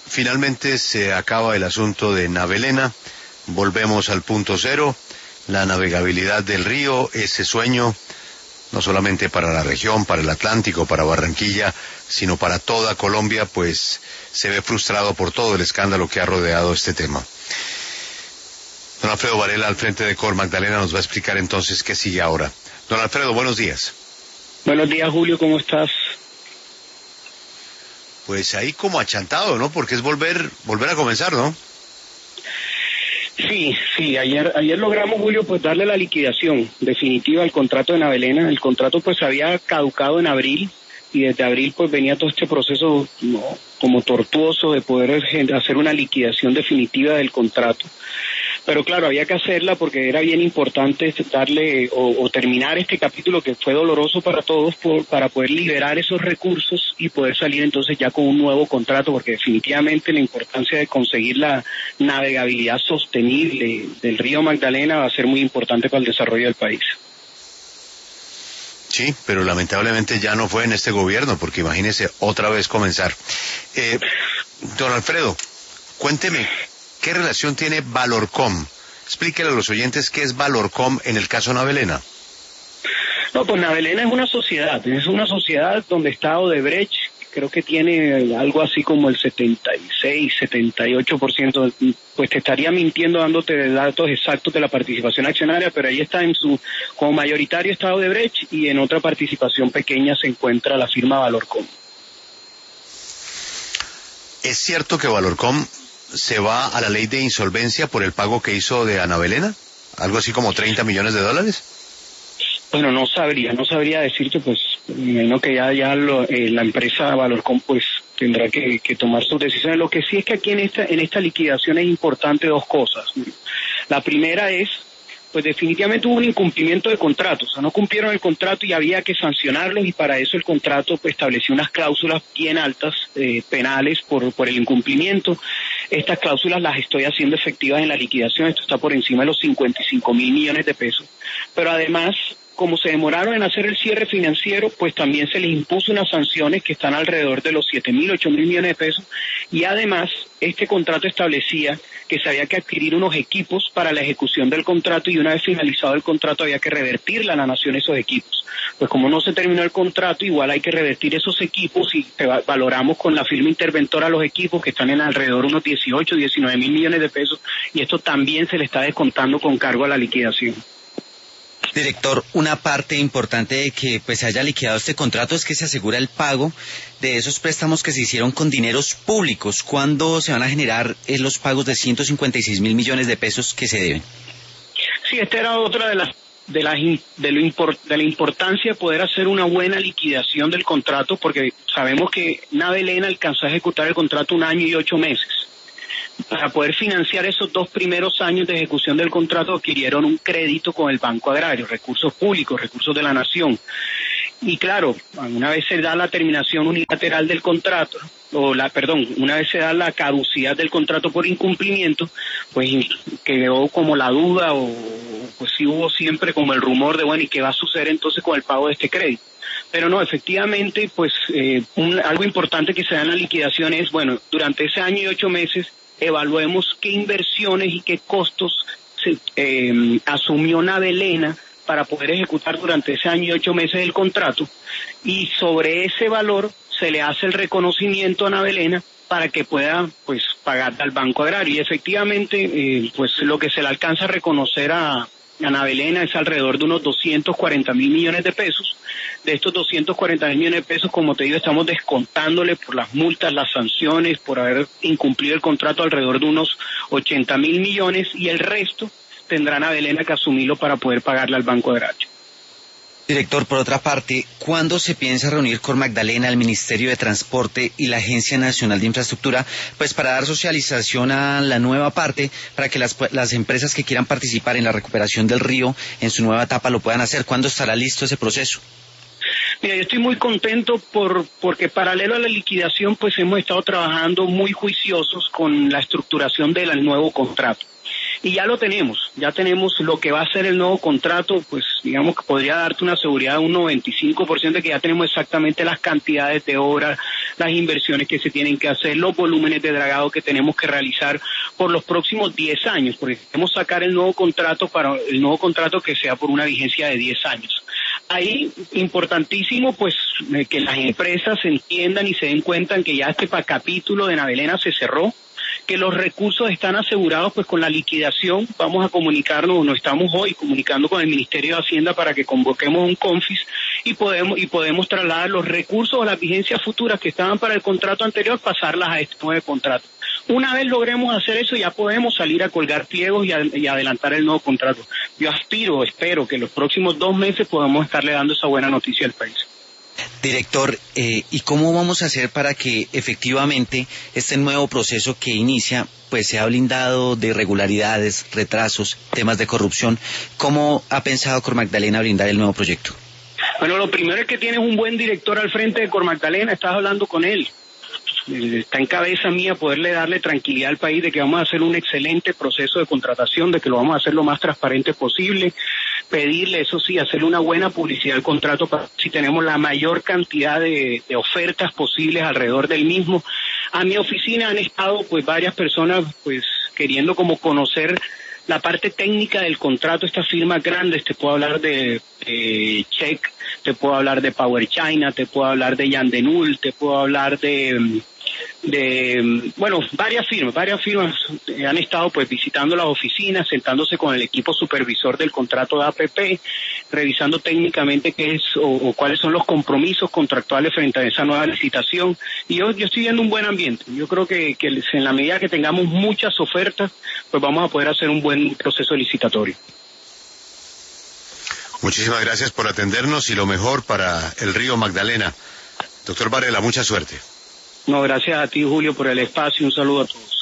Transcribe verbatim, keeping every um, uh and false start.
finalmente se acaba el asunto de Navelena, volvemos al punto cero, la navegabilidad del río, ese sueño, no solamente para la región, para el Atlántico, para Barranquilla, sino para toda Colombia, pues se ve frustrado por todo el escándalo que ha rodeado este tema. Don Alfredo Varela, al frente de Cor Magdalena, nos va a explicar entonces qué sigue ahora. Don Alfredo, buenos días. Buenos días, Julio, ¿cómo estás? Pues ahí como achantado, ¿no? Porque es volver volver a comenzar, ¿no? Sí, sí, ayer ayer logramos, Julio, pues darle la liquidación definitiva al contrato de Navelena. El contrato pues había caducado en abril y desde abril pues venía todo este proceso, ¿no?, como tortuoso de poder hacer una liquidación definitiva del contrato. Pero claro, había que hacerla porque era bien importante darle o, o terminar este capítulo que fue doloroso para todos por, para poder liberar esos recursos y poder salir entonces ya con un nuevo contrato, porque definitivamente la importancia de conseguir la navegabilidad sostenible del río Magdalena va a ser muy importante para el desarrollo del país. Sí, pero lamentablemente ya no fue en este gobierno, porque imagínese otra vez comenzar. Eh, don Alfredo, cuénteme, ¿qué relación tiene Valorcom? Explíquele a los oyentes qué es Valorcom en el caso Navelena. No, pues Navelena es una sociedad, es una sociedad donde está Odebrecht, creo que tiene algo así como el setenta y seis, setenta y ocho por ciento, pues te estaría mintiendo dándote datos exactos de la participación accionaria, pero ahí está en su, como mayoritario está Odebrecht y en otra participación pequeña se encuentra la firma Valorcom. ¿Es cierto que Valorcom se va a la ley de insolvencia por el pago que hizo de Navelena? ¿Algo así como treinta millones de dólares? Bueno, no sabría, no sabría decirte, pues, menos que ya ya lo, eh, la empresa Valorcom pues tendrá que, que tomar sus decisiones. Lo que sí es que aquí en esta en esta liquidación es importante dos cosas. La primera es, pues definitivamente hubo un incumplimiento de contrato, o sea, no cumplieron el contrato y había que sancionarlos y para eso el contrato pues, estableció unas cláusulas bien altas, eh, penales por, por el incumplimiento. Estas cláusulas las estoy haciendo efectivas en la liquidación, esto está por encima de los cincuenta y cinco mil millones de pesos, pero además, como se demoraron en hacer el cierre financiero, pues también se les impuso unas sanciones que están alrededor de los siete mil, ocho mil millones de pesos, y además este contrato establecía que se había que adquirir unos equipos para la ejecución del contrato y una vez finalizado el contrato había que revertirle a la nación esos equipos. Pues como no se terminó el contrato, igual hay que revertir esos equipos y valoramos con la firma interventora los equipos que están en alrededor de unos dieciocho, diecinueve mil millones de pesos y esto también se le está descontando con cargo a la liquidación. Director, una parte importante de que pues se haya liquidado este contrato es que se asegura el pago de esos préstamos que se hicieron con dineros públicos. ¿Cuándo se van a generar eh, los pagos de ciento cincuenta y seis mil millones de pesos que se deben? Sí, esta era otra de las de la de, lo import, de la importancia de poder hacer una buena liquidación del contrato, porque sabemos que Navelena alcanzó a ejecutar el contrato un año y ocho meses. Para poder financiar esos dos primeros años de ejecución del contrato adquirieron un crédito con el Banco Agrario, recursos públicos, recursos de la nación. Y claro, una vez se da la terminación unilateral del contrato, o la, perdón, una vez se da la caducidad del contrato por incumplimiento, pues quedó como la duda o pues sí hubo siempre como el rumor de bueno, ¿y qué va a suceder entonces con el pago de este crédito? Pero no, efectivamente, pues eh, un, algo importante que se da en la liquidación es, bueno, durante ese año y ocho meses evaluemos qué inversiones y qué costos se, eh, asumió Navelena para poder ejecutar durante ese año y ocho meses el contrato y sobre ese valor se le hace el reconocimiento a Navelena para que pueda pues pagar al Banco Agrario y efectivamente eh, pues lo que se le alcanza a reconocer a, a Navelena es alrededor de unos doscientos cuarenta mil millones de pesos. De estos doscientos cuarenta mil millones de pesos, como te digo, estamos descontándole por las multas, las sanciones, por haber incumplido el contrato alrededor de unos ochenta mil millones y el resto tendrá Navelena que asumirlo para poder pagarle al Banco Agrario. Director, por otra parte, ¿cuándo se piensa reunir Cor Magdalena, el Ministerio de Transporte y la Agencia Nacional de Infraestructura, pues para dar socialización a la nueva parte, para que las, las empresas que quieran participar en la recuperación del río en su nueva etapa lo puedan hacer? ¿Cuándo estará listo ese proceso? Mira, yo estoy muy contento por porque paralelo a la liquidación, pues hemos estado trabajando muy juiciosos con la estructuración del nuevo contrato. Y ya lo tenemos, ya tenemos lo que va a ser el nuevo contrato, pues digamos que podría darte una seguridad de un noventa y cinco por ciento de que ya tenemos exactamente las cantidades de obras, las inversiones que se tienen que hacer, los volúmenes de dragado que tenemos que realizar por los próximos diez años, porque queremos sacar el nuevo contrato para el nuevo contrato que sea por una vigencia de diez años. Ahí, importantísimo, pues, que las empresas entiendan y se den cuenta que ya este capítulo de Navelena se cerró, que los recursos están asegurados pues con la liquidación. Vamos a comunicarnos, nos estamos hoy comunicando con el Ministerio de Hacienda para que convoquemos un CONFIS y podemos y podemos trasladar los recursos o las vigencias futuras que estaban para el contrato anterior, pasarlas a este nuevo contrato. Una vez logremos hacer eso, ya podemos salir a colgar pliegos y, a, y adelantar el nuevo contrato. Yo aspiro, espero que en los próximos dos meses podamos estarle dando esa buena noticia al país. Director, eh, ¿y cómo vamos a hacer para que efectivamente este nuevo proceso que inicia pues sea blindado de irregularidades, retrasos, temas de corrupción? ¿Cómo ha pensado Cormagdalena blindar el nuevo proyecto? Bueno, lo primero es que tienes un buen director al frente de Cormagdalena, estás hablando con él. Está en cabeza mía poderle darle tranquilidad al país de que vamos a hacer un excelente proceso de contratación, de que lo vamos a hacer lo más transparente posible, pedirle, eso sí, hacerle una buena publicidad al contrato para si tenemos la mayor cantidad de, de ofertas posibles alrededor del mismo. A mi oficina han estado pues varias personas pues queriendo como conocer la parte técnica del contrato, estas firmas grandes, te puedo hablar de, de Check, te puedo hablar de Power China, te puedo hablar de Yandenul, te puedo hablar de, de, bueno, varias firmas, varias firmas han estado pues visitando las oficinas, sentándose con el equipo supervisor del contrato de A P P, revisando técnicamente qué es o, o cuáles son los compromisos contractuales frente a esa nueva licitación. Y yo, yo estoy viendo un buen ambiente. Yo creo que, que en la medida que tengamos muchas ofertas, pues vamos a poder hacer un buen proceso licitatorio. Muchísimas gracias por atendernos y lo mejor para el río Magdalena. Doctor Varela, mucha suerte. No, gracias a ti, Julio, por el espacio. Un saludo a todos.